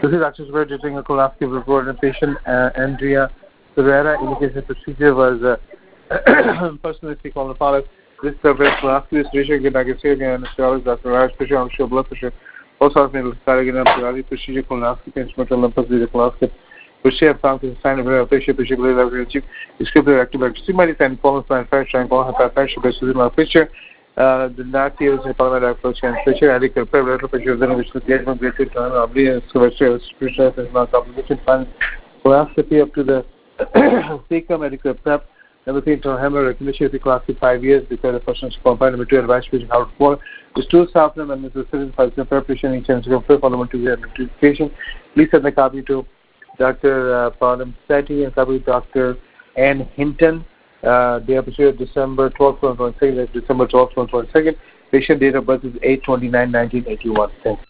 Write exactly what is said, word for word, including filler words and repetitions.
This is Doctor Zubair doing a colonoscopy report on patient uh, Andrea Ferreira. Indicates the procedure was uh, personally colonopolys. This survey colonoscopy is reaching in Nagasaki and anesthesiologist Doctor Raj pressure, I'm sure blood pressure. Also, I've made a cardiac procedure colonoscopy, instrumental lymphocyte colonoscopy. Which have found to sign of a patient, particularly leveraging descriptive activity. Similarly, and form of manufacturing, all have manufactured based on my picture. Uh, the not use a polymer approach and picture, adequate prepared picture, then which is engagement, basic, and obviously, and so much is not complication. Fine. Colonoscopy up to the cecum, adequate prep. Number three, internal hemorrhage recognition, the class five years because the person is combined. Number two, advice patient how to perform. The stool softener and the citizen five preparation, each and second, follow to the notification. Please send the copy to Doctor Uh, Param Sethi and copy Doctor Ann Hinton. Uh, the episode of December twelfth, twenty twenty-second. December twelfth, twenty twenty-second. Patient date of birth is eight twenty-nine nineteen eighty-one. Thanks.